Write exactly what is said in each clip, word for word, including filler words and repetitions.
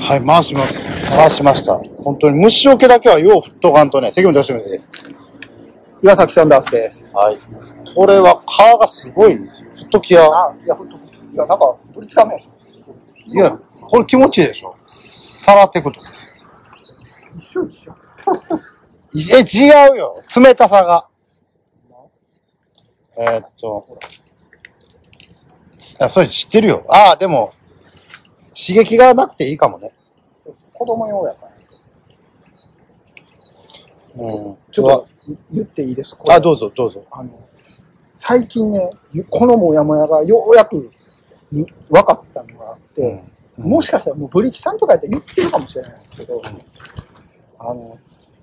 はい、回します。回しました。本当に虫除けだけはよう振っとかんとね、責務出してみて。 岩崎サンダースです。 はい。これは皮がすごいんですよ。振っときや。 あ、いや、ほんと、いや、なんか、ブリキさんね。 いや、これ気持ちいいでしょ。触っていくと。 一緒一緒。 え、違うよ。冷たさが。えー、っと。いや、それ知ってるよ。ああ、でも、刺激がなくていいかもね。 子供用やから。 うん。 ちょっと言っていいですか？ あ、どうぞ、どうぞ。 あの、最近ね、このモヤモヤがようやく分かったのがあって、うん、もしかしたらもうブリキさんとかやって言ってるかもしれないんですけど、うん、あの、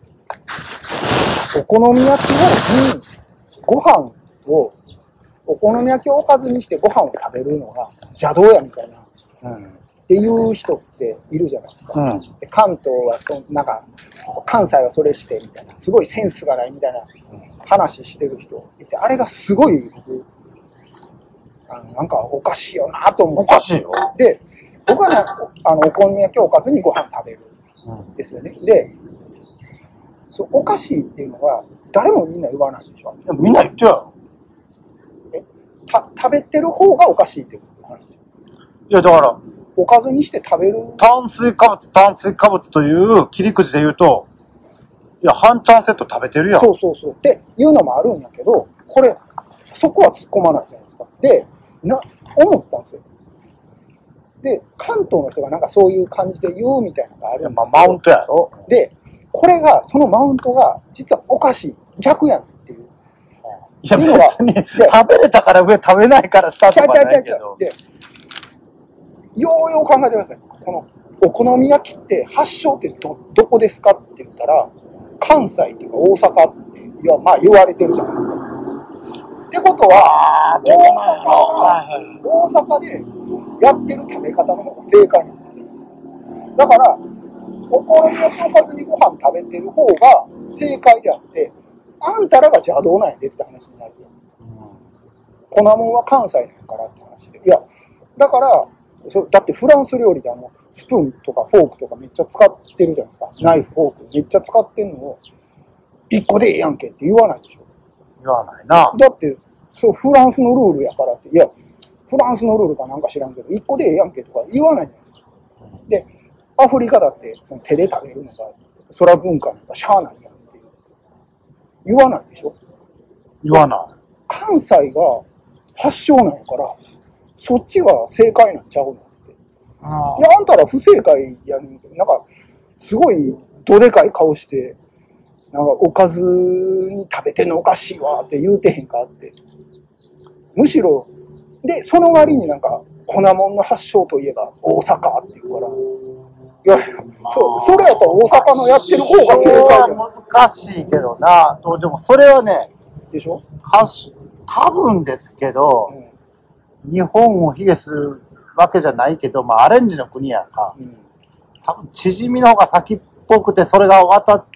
お好み焼きを、に、ご飯を、お好み焼きをおかずにしてご飯を食べるのが邪道やみたいな、うん、っていう人っているじゃないですか。うん、で関東はそ、なんか、関西はそれしてみたいな、すごいセンスがないみたいな話してる人いて、あれがすごい僕、あのなんかおかしいよなと思って。 おかしいよ。 で、僕はね、あの、お好み焼きをおかずにご飯食べるんですよね。うん、で、そうおかしいっていうのは、誰もみんな言わないでしょ。 でもみんな言ってよ。 えた食べてる方がおかしいってことなんですよ。 いや、だから、 おかずにして食べる。 炭水化物、炭水化物という切り口で言うと、いや、半チャンセット食べてるやん。 そうそうそう。っていうのもあるんやけど、これ、そこは突っ込まないじゃないですか。で、な、思ったんですよ。で、関東の人がなんかそういう感じで言うみたいなのがあるんですよ。 まあ、マウントやろ。 で、これが、そのマウントが、実はおかしい。逆やんっていう。 いや、別に、食べれたから上、食べないから下とかないけど。 で、ようよう考えてください。この、お好み焼きって発祥ってど、どこですかって言ったら、関西っていうか大阪って、いや、まあ言われてるじゃないですか。ってことは、大阪が、大阪でやってる食べ方の方が正解なんですよ。だから、お好み焼きおかずにご飯食べてる方が正解であって、あんたらが邪道なんやでって話になるよ。粉もんは関西なんやからって話で。いや、だから、だってフランス料理であの、スプーンとかフォークとかめっちゃ使ってるじゃないですか。ナイフ、フォークめっちゃ使ってんのを、一個でええやんけって言わないでしょ。 言わないな。 だって、そう、フランスのルールやからって、いや、フランスのルールかなんか知らんけど、一個でええやんけとか言わないじゃないですか。で、アフリカだって、その手で食べるのが、そら文化なんかしゃあないやんっていう。言わないでしょ。 言わない。 関西が発祥なんやから、そっちが正解なんちゃうのって。ああ。いや、あんたら不正解やねんけど、なんか、すごいどでかい顔して、なんか、おかずに食べてんのおかしいわって言うてへんかって。むしろ、で、その割になんか、粉もんの発祥といえば大阪って言うから、いやいや、そう、それやったら大阪のやってる方が正解だよ。 難しいけどな。でもそれはね、 でしょ？ 多分ですけど、うん、日本を卑下するわけじゃないけど、まあアレンジの国やんか。うん、多分縮みの方が先っぽくて、それが渡った、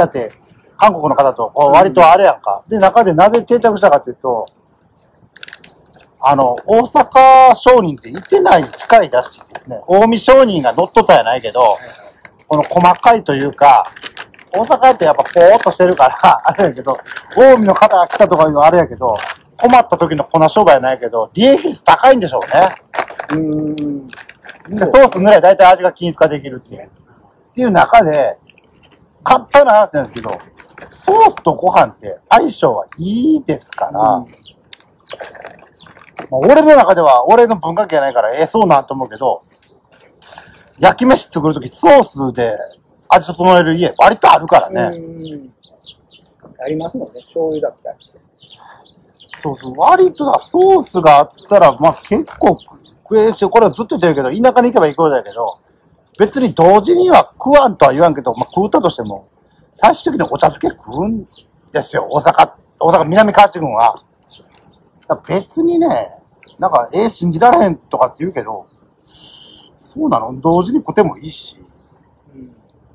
って、韓国の方と割とあれやんか。で、中でなぜ定着したかというと、あの、大阪商人っていてないに近いらしいですね。近江商人が乗っ取ったやないけど、この細かいというか、大阪ってやっぱぽーっとしてるから、あれやけど、近江の方が来たとかいうのはあれやけど、困った時の粉商売やないけど、利益率高いんでしょうね。うーん。で、ソースぐらいだいたい味が均一化できるっていう。っていう中で、簡単な話なんですけど、ソースとご飯って相性はいいですから、うん、まあ、俺の中では、俺の文化系やないから、ええそうなんと思うけど、焼き飯作るときソースで味整える家、割とあるからね。うんありますもんね、醤油だったりして。 そうそう、割とだ、ソースがあったら、まあ結構食えるし、これはずっと言ってるけど、田舎に行けば行くほどだけど、別に同時には食わんとは言わんけど、まあ食うたとしても、最終的にお茶漬け食うんですよ、大阪、大阪南河内郡は。別にね、なんか、えー、信じられへんとかって言うけど、そうなの？同時に食ってもいいし。 うん。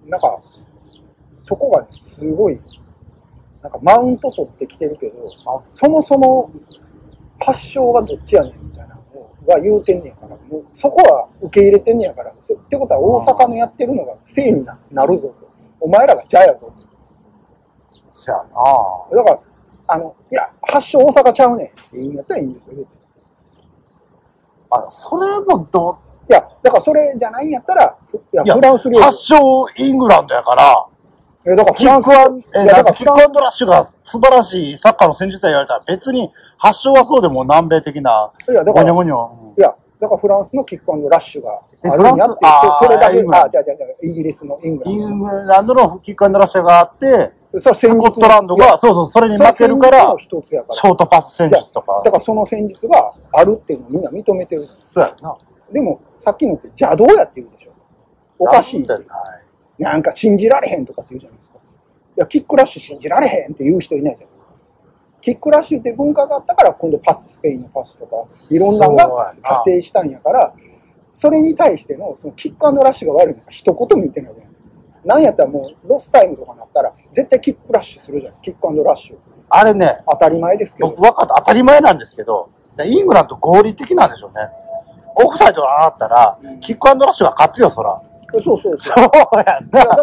なんか、そこが、ね、すごい、なんかマウント取ってきてるけど、そもそも発祥がどっちやねんみたいなのが言うてんねやから、もうそこは受け入れてんねやから、 ってことは大阪のやってるのが正になるぞと。お前らが邪やぞと。 そやな。 だから、あの、いや、発祥大阪ちゃうねんって言うんやったらいいんですよ、別に。 あ、それもどいや、だからそれじゃないんやったら、いや、 いやフランス料理。 発祥イングランドやから、 え、だからキックアン、え、 いやだからキックアンドラッシュが素晴らしいサッカーの戦術や言われたら別に発祥はそうでも南米的な、 いや、だから、 ゴニョゴニョ。 いや、だからフランスのキックアンドラッシュがえあるんやって、 フランスあーそれだけ、 イングランドあ、じゃあじゃあじゃあイギリスのイングランド。 イングランドのキックアンドラッシュがあって、 それスコットランドが、そうそう、それに負けるから、 一つやからショートパス戦術とか。 だからその戦術があるっていうのをみんな認めてる。 そうやな。 でも、さっきのって邪道やって言うでしょ。おかしい。 なんなんか信じられへんとかって言うじゃないですか。いや、キックラッシュ信じられへんって言う人いないじゃないですか。キックラッシュって文化があったから、今度パス、スペインのパスとか、いろんなのが派生したんやから、それに対しての、そのキックアンドラッシュが悪いのか一言も言ってないじゃないですか。なんやったらもう、ロスタイムとかなったら、絶対キックラッシュするじゃん。キックアンドラッシュ。 あれね、 当たり前ですけど。 僕分かった。当たり前なんですけど、イングランド合理的なんでしょうね。オフサイドがあったら、うん、キックアンドラッシュが勝つよ、そら。 そうそうそう。 そうやんな。 だから、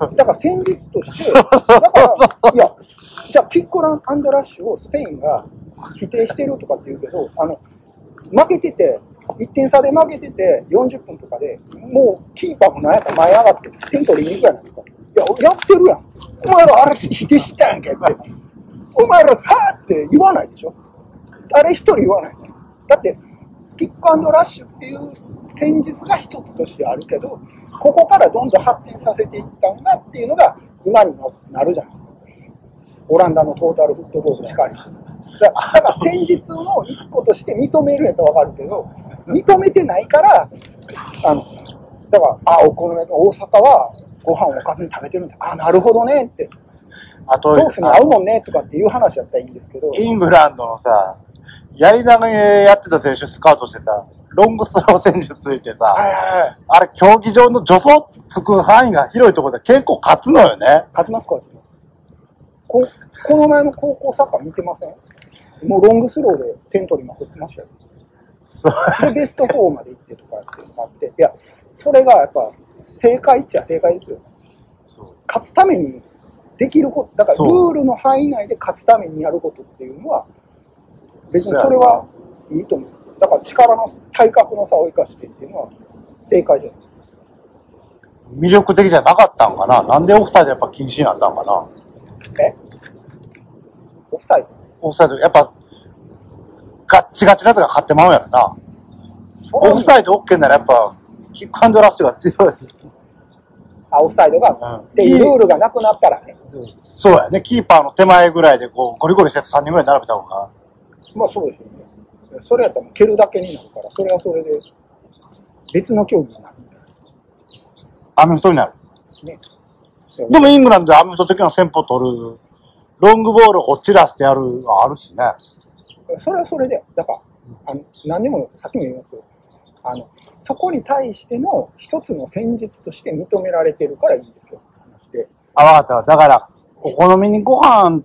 だから戦術として、だから、いや、じゃあキックアンドラッシュをスペインが否定してるとかって言うけど、あの、負けてて、いってん差で負けてて、よんじゅっぷんとかで、もうキーパーもなんやったら前上がって、点取りに行くやないですか。いや、やってるやん。お前らあれ否定してたやんけって。お前ら、はぁって言わないでしょ。誰一人言わない。だって、キックアンドラッシュっていう戦術が一つとしてあるけど、ここからどんどん発展させていったんだっていうのが今になるじゃないですか。オランダのトータルフットボールしかり。だから戦術の一個として認めるやとわかるけど、認めてないから、あの、だから、あ、お好み焼き大阪はご飯をおかずに食べてるんです。あ、なるほどねって。あとソースに合うもんねとかっていう話だったらいいんですけど。 イングランドのさ、やり投げやってた選手スカウトしてさ、ロングストロー戦術ついてさ、はいはいはい、あれ競技場の助走つく範囲が広いところで結構勝つのよね。 勝ちますかここの前の高校サッカー見てません？もうロングスローで点取りまくってましたよ。で、ベストフォーまで行ってとかってあって、いや、それがやっぱ正解っちゃ正解ですよ。勝つためにできること、だからルールの範囲内で勝つためにやることっていうのは、別にそれはいいと思うんですよ。だから力の、体格の差を生かしてっていうのは正解じゃないですか。 魅力的じゃなかったんかな？なんでオフサイドやっぱ禁止になったんかな？ え？オフサイド？ オフサイド、やっぱ、ガッチガチなやつが勝ってまうやろな。オフサイド OK ならやっぱ、キックアンドラッシュが強い。 あ、オフサイドが、うん、っていうルールがなくなったらね。 そうやね。キーパーの手前ぐらいでこう、ゴリゴリしてさんにんぐらい並べた方が。 まあそうですよね。それやったら蹴るだけになるから、それはそれで、別の競技になる。 アメフトになる。 ね。 でもイングランドでアメフト的な戦法取る、ロングボールを散らしてやるがあるしね。 それはそれで、だから、あの、何でも、さっきも言いますけど、あの、そこに対しての一つの戦術として認められてるからいいんですよ、話で。 あ、わかった。だから、お好みにご飯って、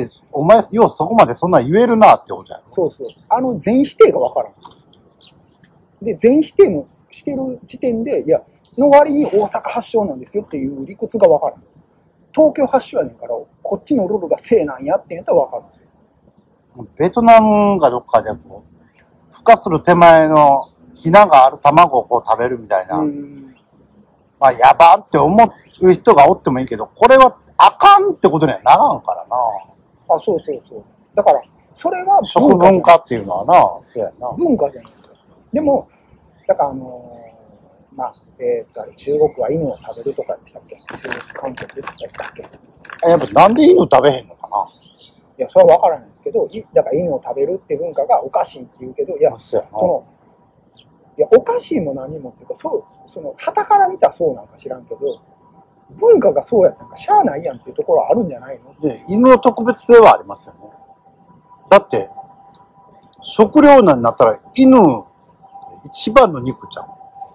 お前、ようそこまでそんな言えるなってことやろ。 そうそう。あの、全否定がわからん。で、全否定もしてる時点で、いや、の割に大阪発祥なんですよっていう理屈がわからん。東京発祥やねんから、こっちのルールが正なんやって言ったらわかるんですよ。 ベトナムかどっかでこう、孵化する手前のひながある卵をこう食べるみたいな。まあ、やばんって思う人がおってもいいけど、これはあかんってことにはならんからな。 あ、そうそうそう。だから、それは食文化っていうのはな、そうやな。 文化じゃないですか。でも、だからあのー、まあ、えー、と中国は犬を食べるとかでしたっけ？中国韓国でしたっけ？ やっぱなんで犬食べへんのかな？ いや、それはわからないんですけど、だから犬を食べるって文化がおかしいって言うけど、いや、その、いや、おかしいも何もっていうか、そう、その、旗から見たらそうなんか知らんけど、文化がそうやったんかしゃあないやんっていうところはあるんじゃないの？ で、犬の特別性はありますよね。だって、食料になったら犬、一番の肉ちゃん。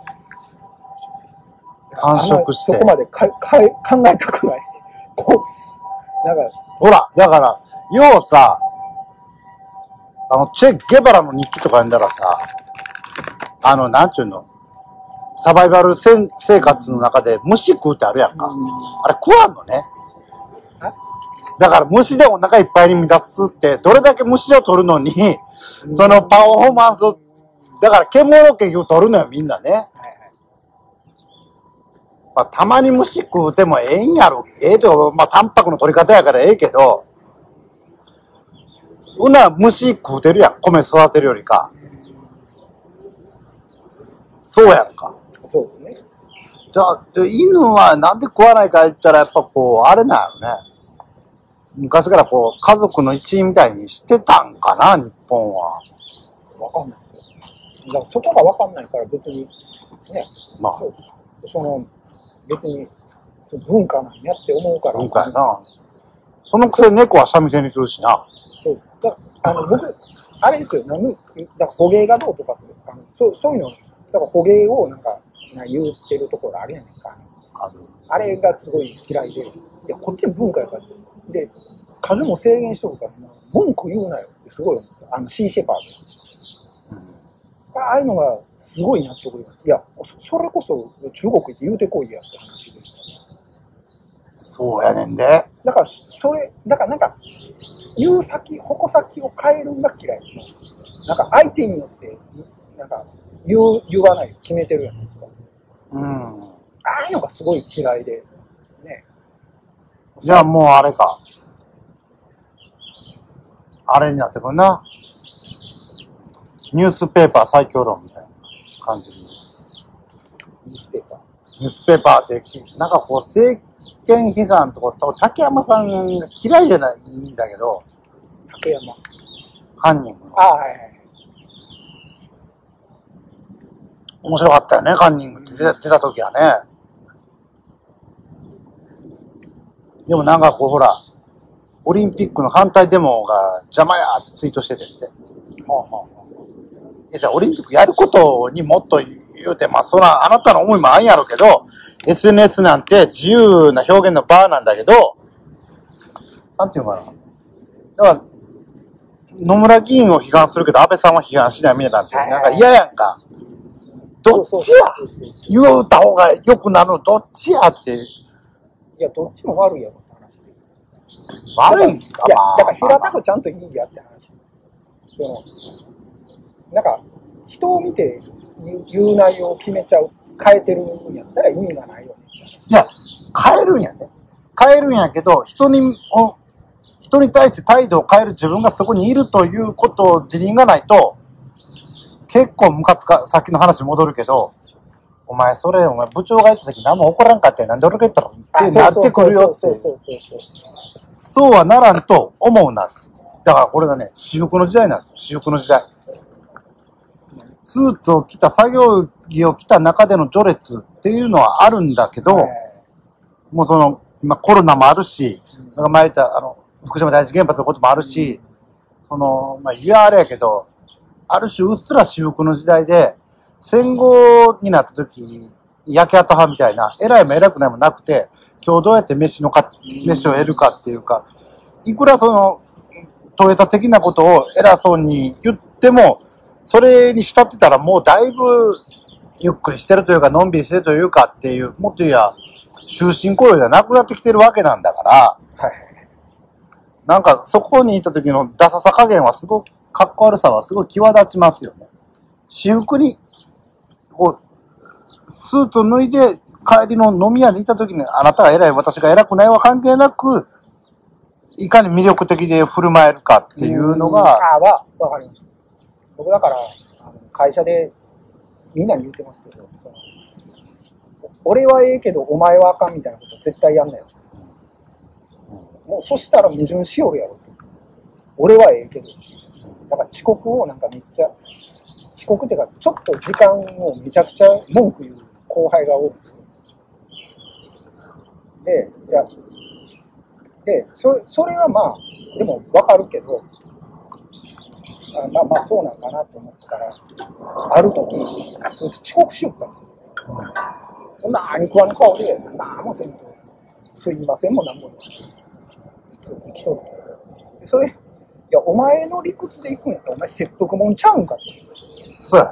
繁殖して。 そこまでかか考えたくない。こう、なんか。 ほら、だから、要うさ、あの、チェ・ゲバラの日記とか読んだらさ、あの、なんちゅうの、 サバイバル生活の中で虫食うってあるやんか。あれ食わんのね。だから虫でお腹いっぱいに満たすって、どれだけ虫を取るのに、そのパフォーマンス、だから獣結局取るのよ、みんなね。まあ、たまに虫食うてもええんやろ。ええと、まあ、タンパクの取り方やからええけど、うな虫食うてるやん、米育てるよりか。そうやんか。 そうですね。 じゃあ、犬はなんで食わないか言ったら、やっぱこう、あれなんやろね。昔からこう、家族の一員みたいにしてたんかな、日本は。 わかんない。だからそこがわかんないから別に、ね。 まあ。 そ, その、別に、文化なんやって思うから。 文化やな。そのくせ猫は三味線にするしな。 そうだあの僕、あれですよ、なんだから捕鯨がどうとかあのそう、そういうの、だから捕鯨をなんか言ってるところあるやないですか。あ, あれがすごい嫌いで、いや、こっちの文化やから。で、数も制限しとるから、文句言うなよってすごい思った。あの、シーシェパード。うん、ああいうのがすごい納得います。いや、それこそ中国行って言うてこいやって話で。 そうやねんで。 だから、それ、だからなんか、言う先、矛先を変えるのが嫌い。なんか相手によって、なんか言う、言わない決めてるやんですか。 うん。 ああいうのがすごい嫌いで。ね。 じゃあもうあれか。あれになってくるな。ニュースペーパー最強論みたいな感じに。 ニュースペーパーニュースペーパーって、なんかこう、政権批判とか、竹山さんが嫌いじゃないんだけど。 竹山。 犯人の。 ああ、はいはい。 面白かったよね、カンニングって出た、出た時はね。でもなんかこうほら、オリンピックの反対デモが邪魔やってツイートしててって。はあはあ、いやじゃあオリンピックやることにもっと言うて、まあそらあなたの思いもあんやろうけど、エスエヌエス なんて自由な表現の場なんだけど、なんていうのかな。だから、野村議員を批判するけど安倍さんは批判しないみたいなんて、なんか嫌やんか。どっちや言うた方が良くなるのどっちやって。いや、どっちも悪いやろって話。悪いか。いや、だから平たくちゃんといいやって話。その、なんか、人を見て言う内容を決めちゃう、変えてるんやったら意味がないよね。 いや、変えるんやね。変えるんやけど、人に、人に対して態度を変える自分がそこにいるということを自認がないと、結構ムカつか、さっきの話に戻るけど、お前それ、お前部長が言った時何も起こらんかったよ。なんで俺が言ったのってなってくるよって。そうはならんと思うな。だからこれがね、私服の時代なんですよ。私服の時代。スーツを着た、作業着を着た中での序列っていうのはあるんだけど、もうその、今コロナもあるし、なんか前言った、あの、福島第一原発のこともあるし、その、まあ、いやあれやけど、ある種うっすら私服の時代で、戦後になった時に、焼け跡派みたいな、偉いも偉くないもなくて、今日どうやって飯のか、飯を得るかっていうか、いくらその、トヨタ的なことを偉そうに言っても、それに慕ってたらもうだいぶゆっくりしてるというか、のんびりしてるというかっていう、もっと言えば、終身雇用じゃなくなってきてるわけなんだから、はい、なんかそこにいた時のダサさ加減はすごく、かっこ悪さはすごい際立ちますよね。私服に、こう、スーツを脱いで帰りの飲み屋にいた時に、あなたが偉い、私が偉くないは関係なく、いかに魅力的で振る舞えるかっていうのが。 ああ、わ、わかります。僕だから、あの会社でみんなに言ってますけど、その俺はええけどお前はあかんみたいなこと絶対やんなよ。もうそしたら矛盾しよるやろ。俺はええけど。だから遅刻をなんかめっちゃ、遅刻っていうか、ちょっと時間をめちゃくちゃ文句言う後輩が多くて。で、いや、で、そ, それはまあ、でもわかるけど、あまあまあそうなんかなと思ったら、ある時、そいつ遅刻しよったんですよ。そんな何食わぬ顔で、なんもせんと、すいませんもなんも普通に来とる。それ、いや、お前の理屈で行くんやったら、お前切腹もんちゃうんかって。 そうや。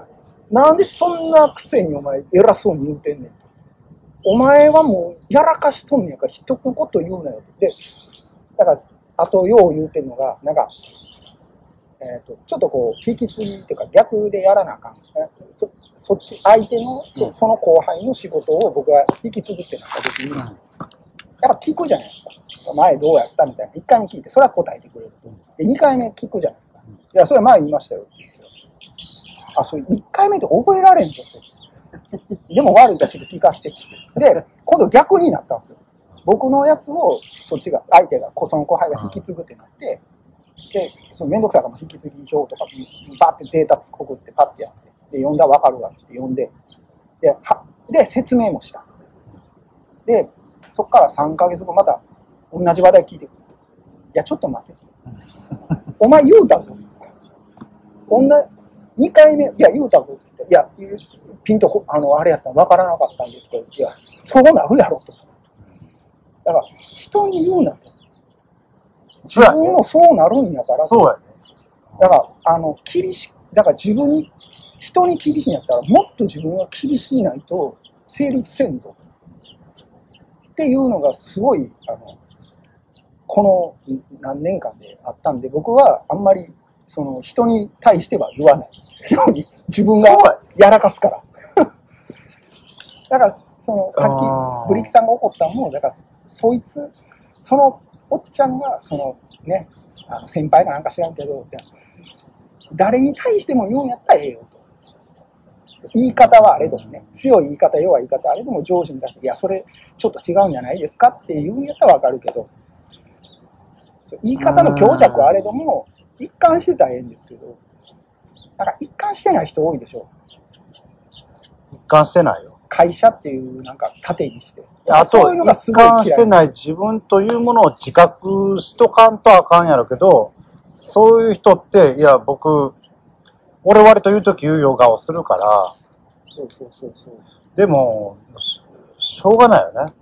なんでそんなくせにお前偉そうに言うてんねん。お前はもうやらかしとんねやから一言言うなよって。で、だから、あとよう言うてんのが、なんか、えっと、ちょっとこう、引き継ぎっていうか逆でやらなあかん。そ, そっち、相手のそ、その後輩の仕事を僕が引き継ぐってなった時に、やっぱ聞くじゃないですか。前どうやったみたいな。いっかいめ聞いて、それは答えてくれる。で、にかいめ聞くじゃないですか。いや、それは前言いましたよって言って。あ、それいっかいめって覚えられんぞって。でも悪いからちょっと聞かしてって。で、今度逆になったんですよ。僕のやつを、そっちが、相手が、その後輩が引き継ぐってなって、で、そのめんどくさいから引き継ぎ表とか、バーってデータ送ってパッてやって、で、読んだらわかるわって読んで、で、は、で、説明もした。で、そっからさんかげつごまた同じ話題聞いてくる。いや、ちょっと待って。お前言うたぞ。こんな、にかいめ、いや、言うたぞって言って、いや、ピンと、あの、あれやったらわからなかったんですけど、いや、そうなるやろと。だから、人に言うなと。自分もそうなるんやから。 そうやね。 だから、あの、厳し、だから自分に、人に厳しいんやったら、もっと自分は厳しいないと成立せんぞ。っていうのがすごい、あの、この何年間であったんで、僕はあんまり、その、人に対しては言わないように、自分がやらかすから。だから、その、さっき、ブリキさんが怒ったのも、だから、そいつ、その、おっちゃんが、その、ね、あの先輩かなんか知らんけど、誰に対しても言うんやったらええよと。言い方はあれどもね、強い言い方、弱い言い方あれでも上司に出して、いや、それちょっと違うんじゃないですかって言うんやったらわかるけど、言い方の強弱はあれども、一貫してたらええんですけど、なんか一貫してない人多いでしょ。 一貫してないよ。 会社っていうなんか盾にして。 あと、一貫してない自分というものを自覚しとかんとあかんやろけど、そういう人って、いや、僕、俺割と言うとき言うよ顔するから、 そうそうそうそう。 でも、し、しょうがないよね。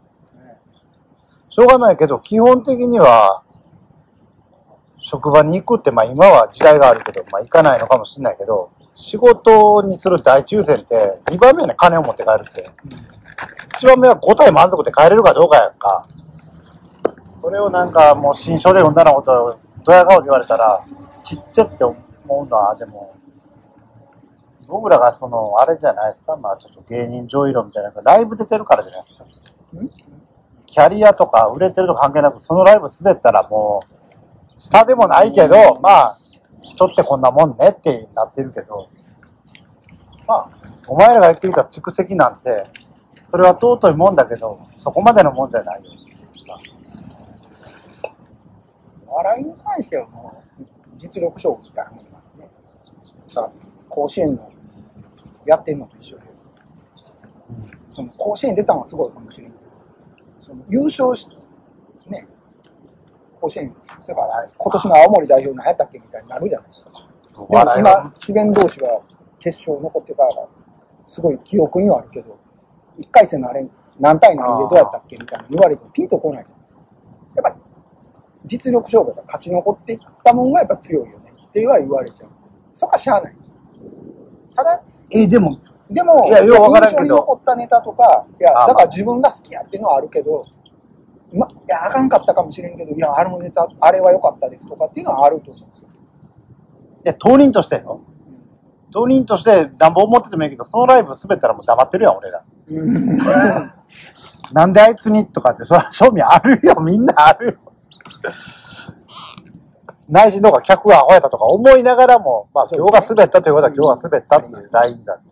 しょうがないけど、基本的には、職場に行くって、まあ今は時代があるけど、まあ行かないのかもしれないけど、仕事にする大抽選って、にばんめはね、金を持って帰るって。いちばんめはご体満足で帰れるかどうかやんか。それをなんかもう新書で読んだのことをドヤ顔で言われたら、ちっちゃって思うのは、でも、僕らがその、あれじゃないですか、まあちょっと芸人上位論みたいな、ライブ出てるからじゃないですか。キャリアとか売れてるとか関係なく、そのライブ滑ったらもう、下でもないけど、まあ、人ってこんなもんねってなってるけど、まあ、お前らが言ってきた蓄積なんて、それは尊いもんだけど、そこまでのもんじゃないよ。 笑いに関してはもう、実力勝負みたいなもんなんでね。さ、甲子園のやってるのと一緒で、その甲子園出たのはすごいかもしれない。その優勝し、ね、甲子園、それから今年の青森代表何やったっけみたいになるじゃないですか。でも今、智弁同士が決勝残ってからが、すごい記憶にはあるけど、いっかい戦のあれ、何対何でどうやったっけみたいな言われてピンとこない。やっぱ、実力勝負が勝ち残っていったもんがやっぱ強いよねっては言われちゃう。そこはしゃあない。ただ、 え、でも、 でも、 いや、よくわからんけど。 印象に残ったネタとか、いや、だから自分が好きやっていうのはあるけど、ま、いや、あかんかったかもしれんけど、いや、あのネタ、あれは良かったですとかっていうのはあると思うんですよ。 いや、当人としてよ。当人としてなんぼ思っててもいいけど、そのライブ滑ったらもう黙ってるやん、俺ら。なんであいつにとかって、それは正味あるよ、みんなあるよ。内心とか客がアホやったとか思いながらも、まあ今日が滑ったということは今日が滑ったっていうラインだ。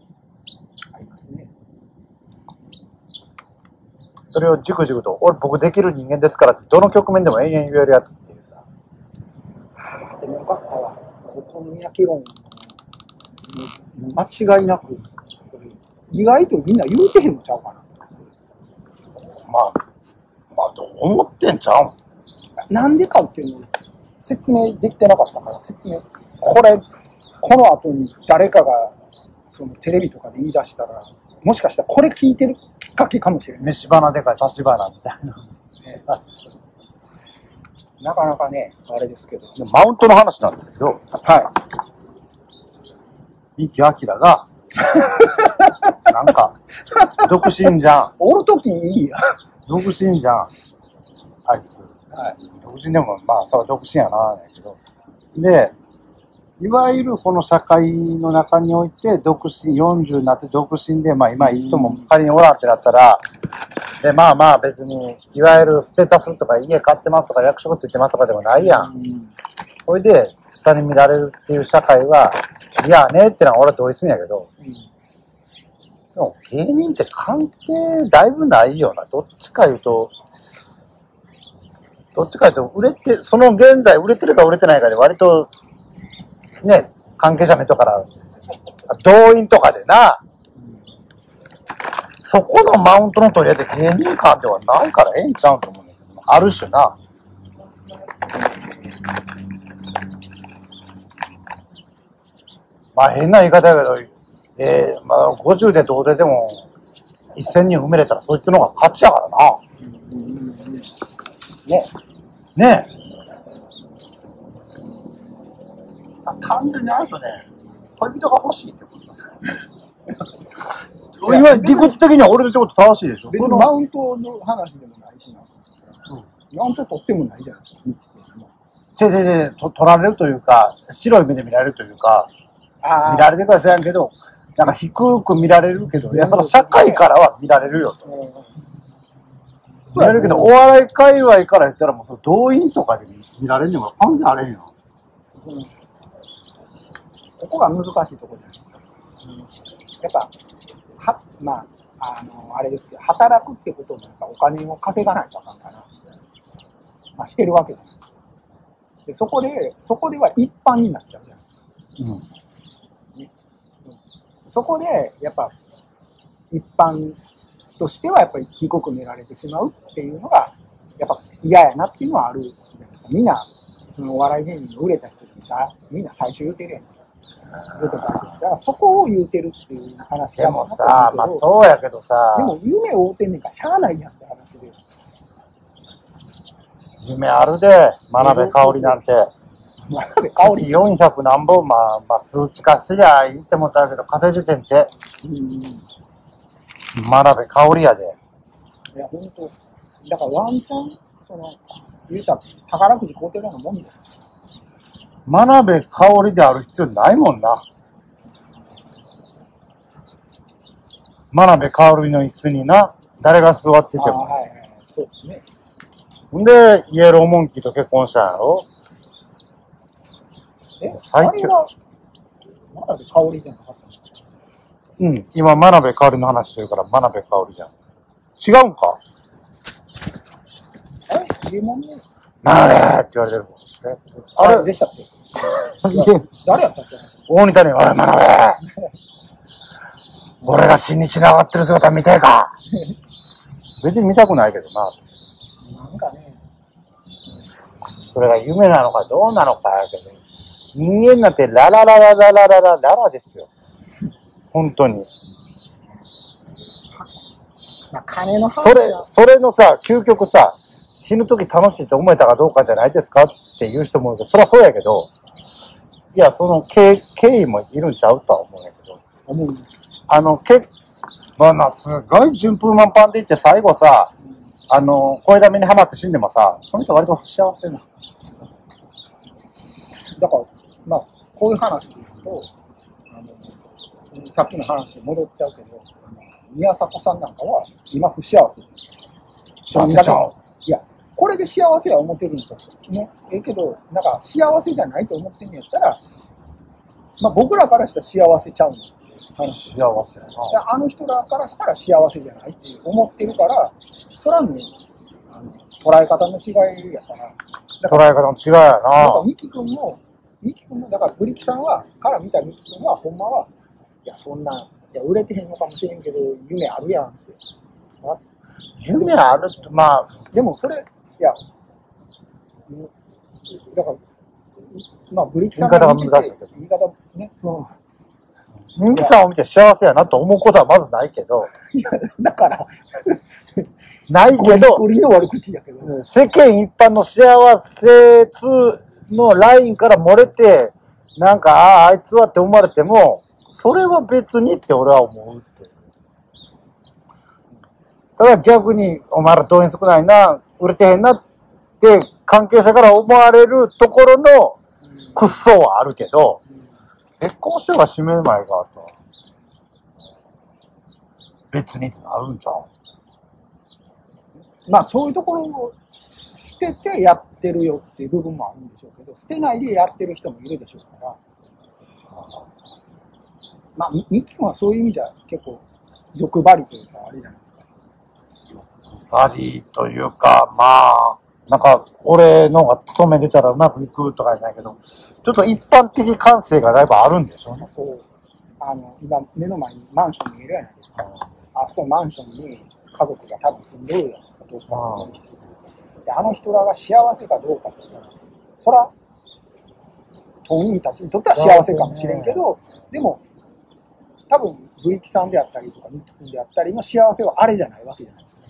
それをじくじくと、俺僕できる人間ですからって、どの局面でも延々言えるやつっていうさ。 でもよかったわ。お好み焼き論、間違いなく、意外とみんな言うてへんのちゃうかな。 まあ、まあ、どう思ってんちゃう？ なんでかっていうの説明できてなかったから、説明。これ、この後に誰かが、そのテレビとかで言い出したら、もしかしたらこれ聞いてるきっかけかもしれない。 飯花でかい立花みたいな。 ね、なかなかね、あれですけど。 マウントの話なんですけど、 はい。 三木明が、 なんか、独身じゃん。 おるときいいや。 独身じゃん。あいつ。はい。独身でも、まあ、そう、独身やな、だけど。で、いわゆるこの社会の中において、独身、よんじゅうになって独身で、まあ今いい人も仮におらんってなったら、で、まあまあ別に、いわゆるステータスとか家買ってますとか役職って言ってますとかでもないやん。それで、下に見られるっていう社会は、いやねってのは俺は同意するんやけど、でも芸人って関係だいぶないよな。どっちか言うと、どっちか言うと、売れて、その現在売れてるか売れてないかで割と、ね、関係者の人から、動員とかでな、そこのマウントの取り合いで芸人間ではないからええんちゃうんと思うんだけど、ある種な。まあ変な言い方やけど、えー、まあごじゅうでどうででもせんにん埋めれたらそいつの方が勝ちやからな。ね。ねえ。単純にあるとね、恋人が欲しいってことだ。今、理屈的には俺のってこと正しいでしょ。 別にマウントの話でもないしな。うん、マウント取ってもないじゃないですか。 ちょちょちょ、取られるというか、白い目で見られるというか、あ見られてるか知らんけど、なんか低く見られるけど、いや、その社会からは見られるよと。うん、見られるけど、お笑い界隈から言ったらもうその動員とかで見られるのが関係あれへんよ。うんここが難しいところじゃないですか。うん、やっぱ、は、まあ、あの、あれですよ。働くってことは、やっぱお金を稼がないとあかんかな。まあ、してるわけです。で、そこで、そこでは一般になっちゃうじゃないですか。うん。ね、うん、そこで、やっぱ、一般としては、やっぱり低く見られてしまうっていうのが、やっぱ嫌やなっていうのはあるじゃないですか。みんな、そのお笑い芸人の売れた人ってさ、みんな最初言うてるやん。だからそこを言うてるっていう話でもさ、まあそうやけどさ、 でも夢を追うてんねんからしゃあないやんって話で。 夢あるで、真鍋かおりなんて。真鍋かおりよんひゃく何本、まあ、まあ数値化すりゃいいって思ったけど、稼いでてんて。うん、真鍋かおりやで。 いや、ほんと。だからワンチャン、その、言うたら宝くじ買うてるようなもんです。 真鍋かおりである必要ないもんな。真鍋かおりの椅子にな、誰が座ってても。はいはい、そうですね。んで、イエローモンキーと結婚したんやろ？ え、最強。真鍋かおりじゃなかったの？ うん、今真鍋かおりの話してるから真鍋かおりじゃん。違うんか？ え、ヒゲモンね。 真鍋って言われてるもん。 あれでしたっけ？誰やったっけ？ 大仁田に、おい、真鍋俺が新日に上がってる姿見たいか別に見たくないけどな。 なんかね。 それが夢なのかどうなのかやけど、人間なんてララララララララララですよ。本当に。 まあ、金の話それ、それのさ、究極さ、死ぬとき楽しいと思えたかどうかじゃないですかっていう人もいるけど、そりゃそうやけど、いや、その経、経緯もいるんちゃうとは思うんやけど。思う。あの、け、まあな、すごい順風満帆でいって最後さ、うん、あの、声だめにはまって死んでもさ、その人割と幸せな。 だから、まあ、こういう話で言うと、あの、さっきの話に戻っちゃうけど、宮迫さんなんかは今不幸せ。 幸せちゃう。 いや、これで幸せは思ってるんですよ。ね。ええけど、なんか幸せじゃないと思ってんのやったら、まあ僕らからしたら幸せちゃうんです。 幸せやな。 あの人らからしたら幸せじゃないって思ってるから、そらね、あの捉え方の違いやから。だから捉え方の違いやな。だからミキ君も、ミキ君も、だからブリキさんは、から見たミキ君は、ほんまは、いや、そんな、いや、売れてへんのかもしれんけど、夢あるやんって。 夢あるって、まあ。 でもそれ、いや、だから、まあ、ブリキさんが見てて、 言い方ね、 うん。ミキさんを見て幸せやなと思うことはまずないけど。 いや、だから、 ないけど、 ゴリの悪口やけど、 世間一般の幸せのラインから漏れて、なんか、ああ、あいつはって思われても、 それは別にって俺は思うって。ただ逆に、お前ら動員少ないな、売れてへんなって、関係者から思われるところの屈相はあるけど、結婚しては締め前がと。別にってなるんちゃう？ まあそういうところを捨ててやってるよっていう部分もあるんでしょうけど、捨てないでやってる人もいるでしょうから、まあ、ミッキーはそういう意味じゃ結構欲張りというかあれじゃないですか。 欲張りというか、まあ、なんか俺のが勤めてたらうまくいくとかじゃないけど、ちょっと一般的感性がだいぶあるんでしょうね。 そう。あの、今目の前にマンション見えるじゃないですか。あそこのマンションに家族が多分住んでるやつかどうかわかんないですけど、で、あの人らが幸せかどうかって言ったら、そら、当人たちにとっては幸せかもしれんけど、でも、多分、ブイキさんであったりとか、ミキ君であったりの幸せはあれじゃないわけじゃないです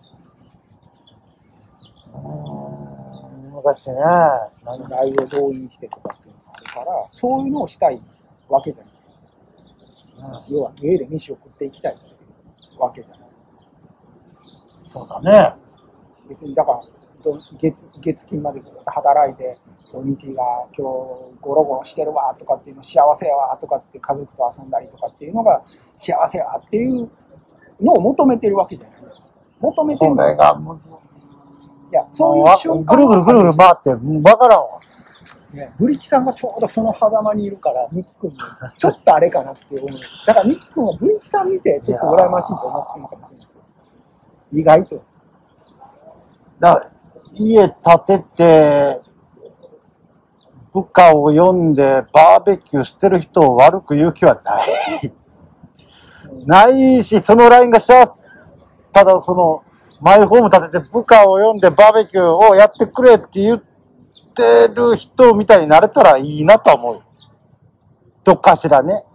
か。うーん、昔ね、 ライブを動員してとかっていうのがあるから、そういうのをしたいわけじゃない。うん、要は、家で飯を食っていきたいっていうわけじゃない。 そうだね。 別に、だから、月、月金までずっと働いて、土日が今日ゴロゴロしてるわとかっていうの、幸せやわとかって家族と遊んだりとかっていうのが幸せやっていうのを求めてるわけじゃない。求めてるそれがむずい。 いや、そういう瞬間ぐるぐるぐるぐる回ってわからんわ。 ね、ブリキさんがちょうどその狭間にいるから、ミキ君もちょっとあれかなって思う。だからミキ君はブリキさん見てちょっと羨ましいと思ってるかもしれないですよ。意外と。 だ家建てて、部下を呼んでバーベキューしてる人を悪く言う気はない。ないし、そのラインがしゃ、ただその、マイホーム建てて部下を呼んでバーベキューをやってくれって言ってる人みたいになれたらいいなと思うよ。どっかしらね。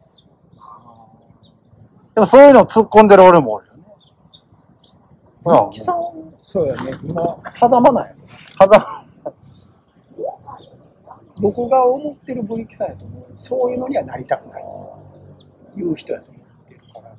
でもそういうのを突っ込んでる俺もおるよね。 ブリキさん、そうやね、今、狭間なんやね。 狭間。 僕が思ってるブリキさんやと思う。そういうのにはなりたくない。いう人やと思ってるから。ああ。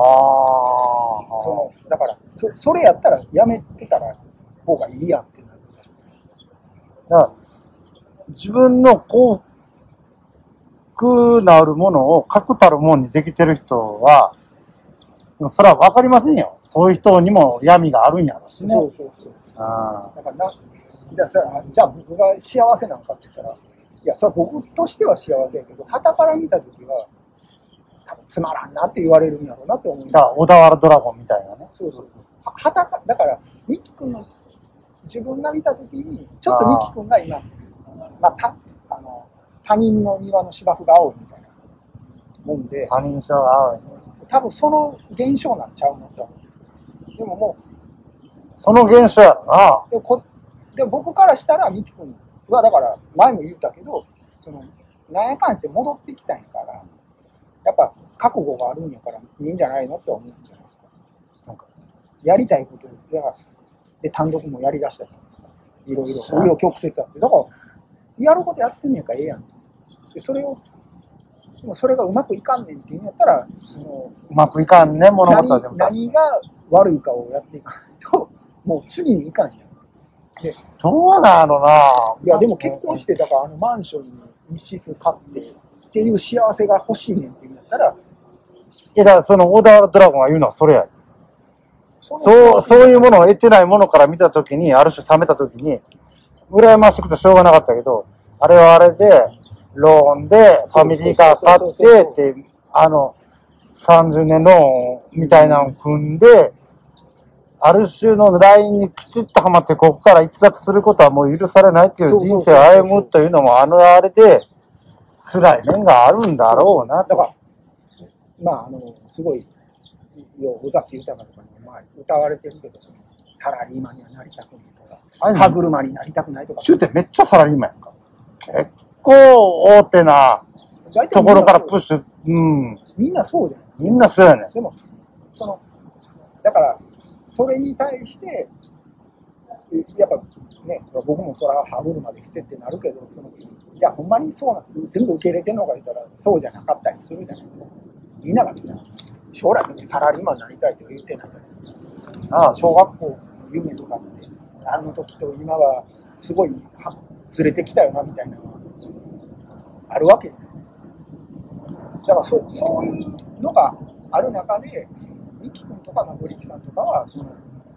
その、だから、そ、それやったらやめてたら方がいいやんってなる。 だから自分の幸福なるものを確たるものにできてる人は、それはわかりませんよ。そういう人にも闇があるんやろしね。 そうそうそう。あだからな、じゃあ、じゃあ僕が幸せなのかって言ったら、いや、それは僕としては幸せやけど、傍から見たときは、多分つまらんなって言われるんやろうなって思う。 だから小田原ドラゴンみたいなね。 そうそうそう。は、はたか、だから、ミキ君の、自分が見たときに、ちょっとミキ君が今、まあ、た、あの、他人の庭の芝生が青いみたいなもんで、 他人が青い。 多分その現象なんちゃうのと思う。でももう、その現象やろな。 でこで僕からしたら、ミキ君は、だから、前も言ったけど、その、なんやかんやって戻ってきたんやから、やっぱ、覚悟があるんやから、いいんじゃないのって思うんじゃないですか。なんか、やりたいことだから、で、単独もやりだしたじゃないですか。いろいろ、紆余曲折あって。だから、やることやってんねんからええやん。で、それを、でもそれがうまくいかんねんって言うんやったら、そのうまくいかんね、物事はでも。 何、何が悪いかをやっていかないと、もう次にいかんやん。で、 どうなのな。 いや、でも結婚して、だからあのマンションに一室買ってっていう幸せが欲しいねんって言うんだったら、 いや、だからその小田原ドラゴンが言うのはそれや。そう、そういうものを得てないものから見たときに、ある種冷めたときに、羨ましくてしょうがなかったけど、あれはあれで、ローンでファミリーカー買ってって、あの、さんじゅうねんローンみたいなのを組んで、ある種のラインにきちっとはまって、ここから逸脱することはもう許されないっていう人生を歩むというのも、あのあれで、辛い面があるんだろうな。 だから、まあ、あの、すごい、尾崎豊とかにも、まあ、歌われてるけど、サラリーマンにはなりたくないとか、歯車になりたくないとか。 中ってめっちゃサラリーマンやんか。結構大手なところからプッシュ、うん。 みんなそうじゃない。 みんなそうやねん。 でも、その、だから、それに対して、やっぱね、僕もそれは歯車でしてってなるけど、そのいや、ほんまにそうなんです。全部受け入れてんのか言ったら、そうじゃなかったりすするじゃないですか。みんながみんな、将来的にサラリーマンになりたいと言ってないじゃないですか。ああ、小学校の夢とかって、あの時と今はすごいずれてきたよな、みたいなのがあるわけです。だからそ、そういうのがある中で、ミキ君とかブリキさんとかは、その、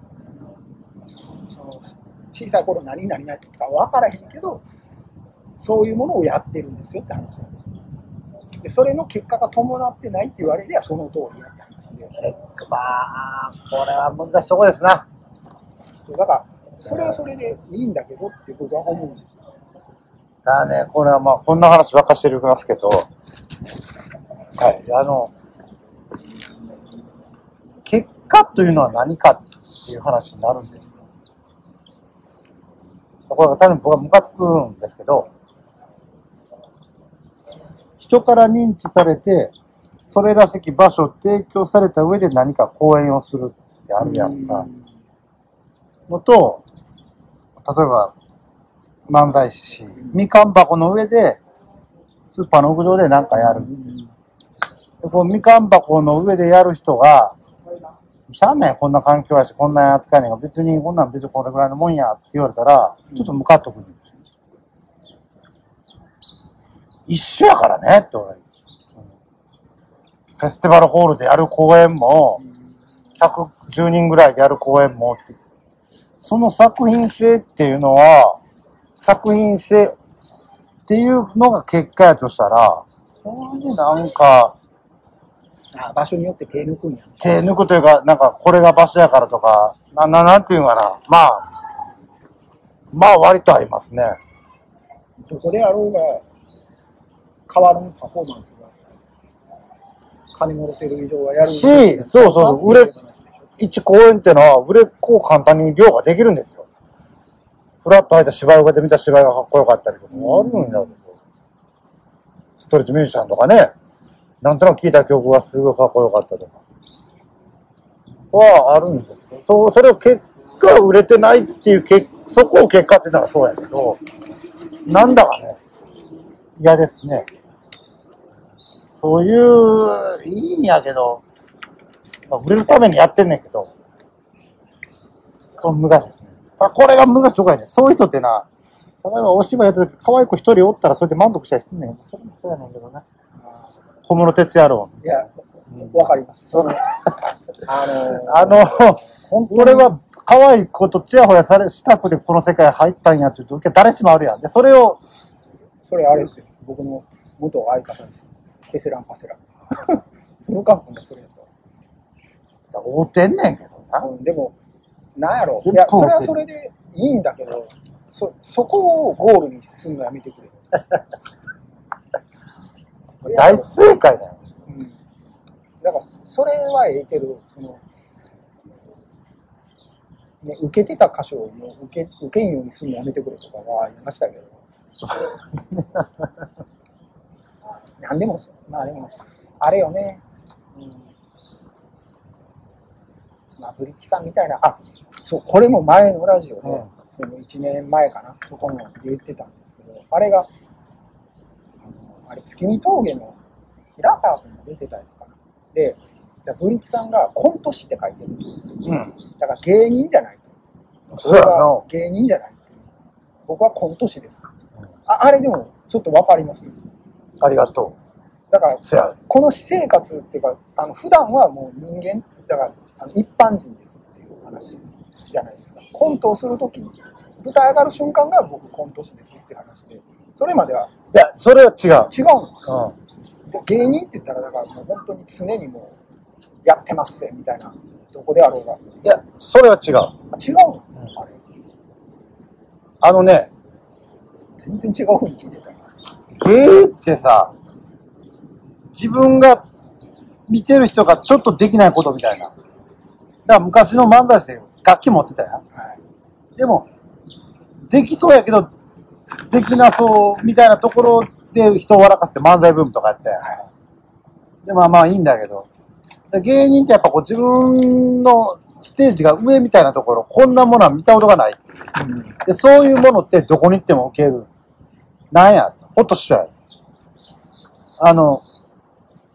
その小さい頃何々々とか分からへんけど、そういうものをやってるんですよって話なんです。で、それの結果が伴ってないって言われりゃその通りやって話で。 まあ、これは難しいとこですな。 だから、それはそれでいいんだけどって僕は思うんですよ。 だね、これはまあ、こんな話ばっかしてるますけど、はい、あの、結果というのは何かっていう話になるんですよ。これは多分僕はムカつくんですけど、人から認知されて、それらしき場所を提供された上で何か講演をするってあるやんか。のと、例えば、漫才師、みかん箱の上で、スーパーの屋上で何かやる。でこうみかん箱の上でやる人が、しゃあないこんな環境やし、こんな扱いねんが、別にこんなん別にこれぐらいのもんやって言われたら、ちょっとムカっとくるんですよ。一緒やからねって俺。フェスティバルホールでやる公演も、ひゃくじゅうにんぐらいでやる公演もって、その作品性っていうのは、作品性っていうのが結果やとしたら、それでなんか、 あ、場所によって手抜くんや。 手抜くというか、なんかこれが場所やからとか、な、な、なんていうかな。まあ、まあ割とありますね。 どこであろうが、変わらぬパフォーマンスが、金もろてる以上はやる。 し、そうそうそう、売れ、一公演っていうのは、売れっ子を簡単に量ができるんですよ。フラッと入った芝居をで見た芝居がかっこよかったりとか、あるんだけど。ストリートミュージシャンとかね、なんとなく聴いた曲がすごいかっこよかったとか。はあるんですけど、そう、それを結果売れてないっていう結、そこを結果っていうのはそうやけど、なんだかね、嫌ですね。そういう、いいんやけど、まあ、売れるためにやってんねんけど、これ難しいですね。これが難しいとこやね。そういう人ってな、例えばお芝居やった時可愛い子一人おったらそれで満足したりすんねん。それもそうやねんけどね。小室哲也論。 いや、わかります。その、あの、 あの、これは可愛い子とチヤホヤされ、したくてこの世界入ったんやって言うと、誰しもあるやん。で、それを、 それあれですよ。僕の元相方です。ケセランパセラン。古川君がそれやと。合うてんねんけどな。 うん、でも、なんやろ。いや、それはそれでいいんだけど、そ、そこをゴールにするのやめてくれ。 大正解だよ。 うん。だから、それはええけど、その、ね、受けてた箇所をもう受け、受けんようにするのやめてくれとかは言いましたけど。なんでも、まあでも、あれよね。うん。まあ、ブリキさんみたいな、あ、そう、これも前のラジオで、うん、そのいちねんまえかな、そこの言ってたんですけど、あれが、あの、あれ、月見峠の平川君が出てたやつかな。で、ブリキさんがコント師って書いてる。うん。だから芸人じゃない。 そうやな。 芸人じゃない。僕はコント師です。うん、あ, あれでも、ちょっとわかります。 ありがとう。 だから、この私生活っていうか、あの、普段はもう人間、だから、あの一般人ですっていう話じゃないですか。コントをするときに、舞台上がる瞬間が僕コント師ですっていう話で、それまでは。 いや、それは違う。 違うの、うん、芸人って言ったら、だからもう本当に常にもう、やってますぜ、みたいな、どこであろうが。 いや、それは違う。 あ、違うの、うん、あれ。 あのね、 全然違う風に聞いてた。 芸ってさ、自分が見てる人がちょっとできないことみたいな。だから昔の漫才師で楽器持ってたやん。はい、でも、できそうやけど、できなそうみたいなところで人を笑かせて漫才ブームとかやって。はい、で、まあまあいいんだけど。芸人ってやっぱこう自分のステージが上みたいなところ、こんなものは見たことがない。うん、でそういうものってどこに行っても受ける。なんや、ほっとしちゃう。あの、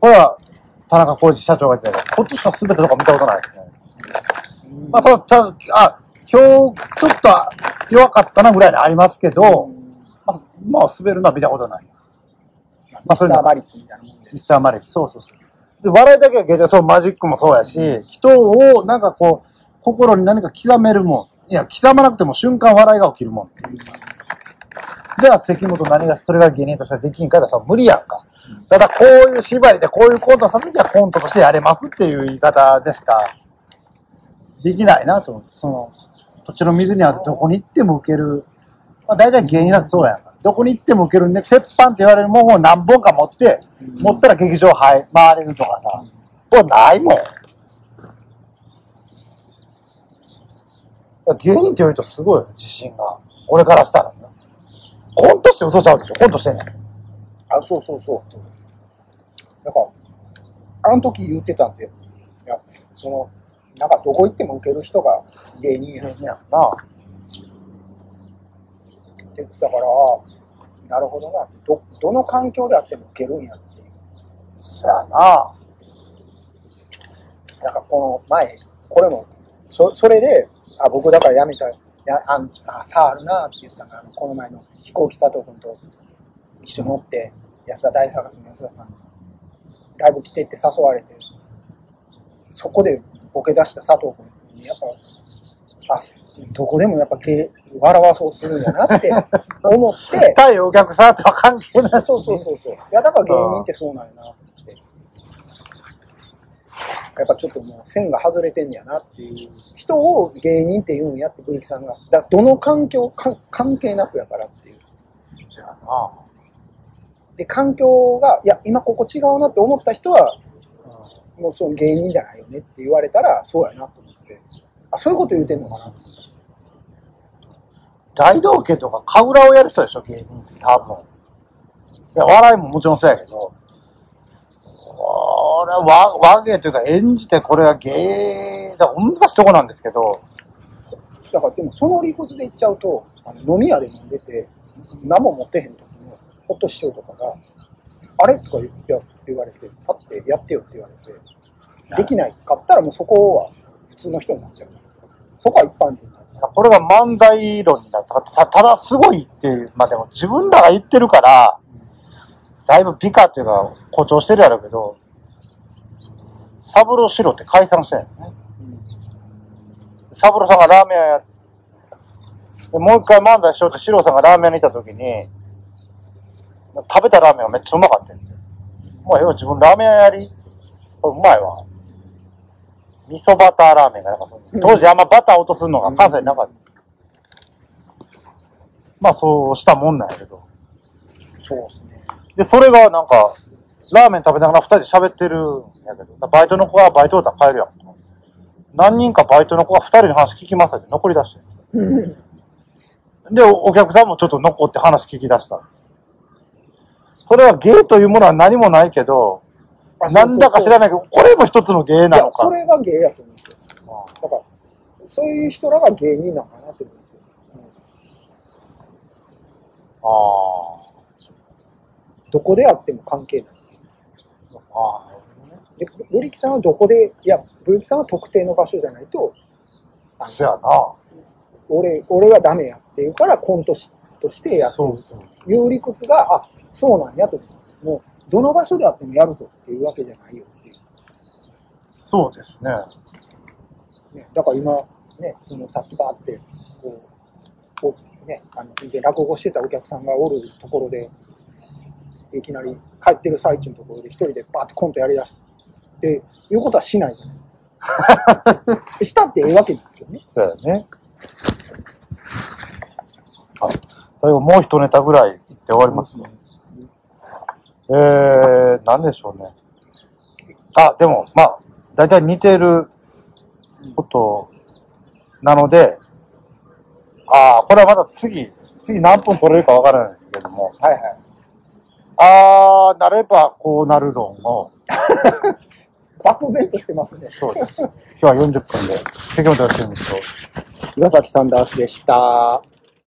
これは、田中浩二社長が言ってたけど、今年の全てとか見たことないですね。うん、まあ、そう、ちゃん、あ、今日、ちょっと弱かったなぐらいでありますけど、うん、まあ、まあ、滑るのは見たことない。 まあ、それミスターマリックみたいなもんです。 ミスターマリック、そうそうそう。で、笑いだけは芸術、そう、マジックもそうやし、うん、人を、なんかこう、心に何か刻めるもん。いや、刻まなくても瞬間笑いが起きるもん。うん、じゃあ、関本何がそれが芸人としてできんかだったら無理やんか。うん、ただ、こういう芝居でこういうコントをしたときはコントとしてやれますっていう言い方でしかできないなと。その、土地の水にはどこに行っても受ける。まあ、大体芸人だってそうやんか。どこに行っても受けるんで、鉄板って言われるもんを何本か持って、うん、持ったら劇場回れるとかさ。これないもん。芸人って言われるとすごいよ、自信が。俺からしたらね。コントして嘘ちゃうでしょ、コントしてんねん。 あ、そうそうそう。なんか、あの時言ってたんで、いや、その、なんかどこ行っても受ける人が芸人やんな。ってだから、なるほどな。ど、どの環境であっても受けるんやっていう。 そやな。 なんかこの前、これも、そ、それで、あ、僕だからやめた、や、あん、あ、さああるなって言ったのが、この前の飛行機佐藤君と一緒に乗って、安田大サーカスの安田さんにライブ来てって誘われて、そこでボケ出した佐藤君に、やっぱ、あ、どこでもやっぱ笑わそうするんやなって思って。 対お客さんとは関係ない。 そうそうそうそう。いや、だから芸人ってそうなんやなって。やっぱちょっともう線が外れてんやなっていう人を芸人って言うんやってブリキさんが。だどの環境か関係なくやからっていう。 じゃあな。 で、環境が、いや、今ここ違うなって思った人は、うん、もうその芸人じゃないよねって言われたら、そうやなと思って。あ、そういうこと言うてんのかな。 大道家とか神楽をやる人でしょ、芸人って多分。いや、笑いももちろんそうやけど、これは和芸というか演じてこれは芸、だから難しいとこなんですけど。 だからでもその理屈で言っちゃうと、あの飲み屋で飲んでて、何も持ってへん時のホット師匠とかが、あれとか言われて、パッてやってよって言われて、できないかったらもうそこは普通の人になっちゃうんですか。そこは一般人。 これが漫才論になったたただすごいっていう、まあでも自分らが言ってるから、だいぶ美化っていうか誇張してるやろうけど、サブローシロって解散してんよね。うん、サブローさんがラーメン屋やって、もう一回漫才しようってシロさんがラーメン屋にいた時に、食べたラーメンがめっちゃうまかったんで。もうええよ、自分ラーメン屋やり。これうまいわ。味噌バターラーメンがなんか当時あんまバター落とすのが関西になかった。まあそうしたもんなんやけど。 そうですね。 で、それがなんか、ラーメン食べながら二人で喋ってるんやけど、バイトの子がバイトだったら帰るやん。何人かバイトの子が二人の話聞きますって残り出して。で、お客さんもちょっと残って話聞き出した。それは芸というものは何もないけど、なんだか知らないけど、これも一つの芸なのか。 いや、それが芸やと思うんですよ。だから、そういう人らが芸人なのかなって思うんですよ。うん、ああ。どこであっても関係ない。ああ。で、ブリキさんはどこで、いや、ブリキさんは特定の場所じゃないと、 そやな。 俺、俺はダメやっていうからコントとしてやってるという理屈が、あ、そうなんやと。もう、どの場所であってもやるぞっていうわけじゃないよっていう。 そうですね。 ね、だから今、ね、そのさっきバーって、こう、こうね、あの、で落語してたお客さんがおるところで、いきなり帰ってる最中のところで一人でバーってコントやりだすっていうことはしないじゃない。したってええわけですよね。 そうやね。あ、最後もう一ネタぐらい言って終わりますね。うん、えー、なんでしょうね。あ、でも、まあ、だいたい似てることなので、ああ、これはまだ次、次何分取れるかわからないですけども。 はいはい。 ああ、なればこうなる論を。 漠然としてますね。 そうです。今日はよんじゅっぷんで、関本康弘と岩崎サンダースでした。